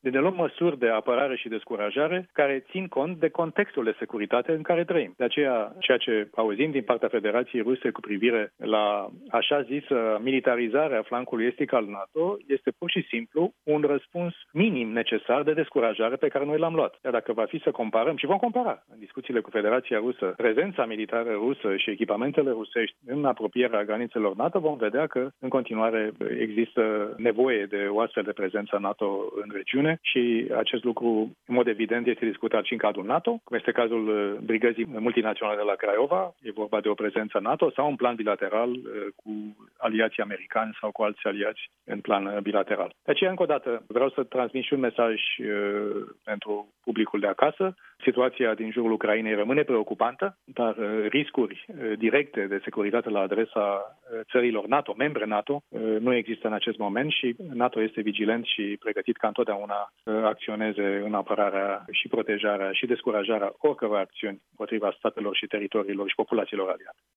de luăm măsuri de apărare și descurajare care țin cont de contextul de securitate în care trăim. De aceea, ceea ce auzim din partea Federației Ruse cu privire la așa zisă militarizare a flancului estic al NATO este pur și simplu un răspuns minim necesar de descurajare pe care noi l-am luat. Iar dacă va fi să comparăm, și vom compara în discuțiile cu Federația Rusă, prezența militară rusă și echipamentele rusești în apropierea granițelor NATO, vom vedea că în continuare există nevoie de o astfel de prezență NATO în regiune și acest lucru, în mod evident, este discutat și în cadrul NATO, cum este cazul brigăzii multinaționale de la Craiova, e vorba de o prezență NATO sau un plan bilateral cu aliații americani sau cu alți aliați în plan bilateral. De aceea, încă o dată, vreau să transmit și un mesaj pentru publicul de acasă. Situația din jurul Ucrainei rămâne preocupantă, dar riscuri directe de securitate la adresa țărilor NATO, membre NATO, nu există în acest moment și NATO este vigilent și pregătit ca întotdeauna să acționeze în apărarea și protejarea și descurajarea oricăror acțiuni împotriva statelor și teritoriilor și populațiilor aliate.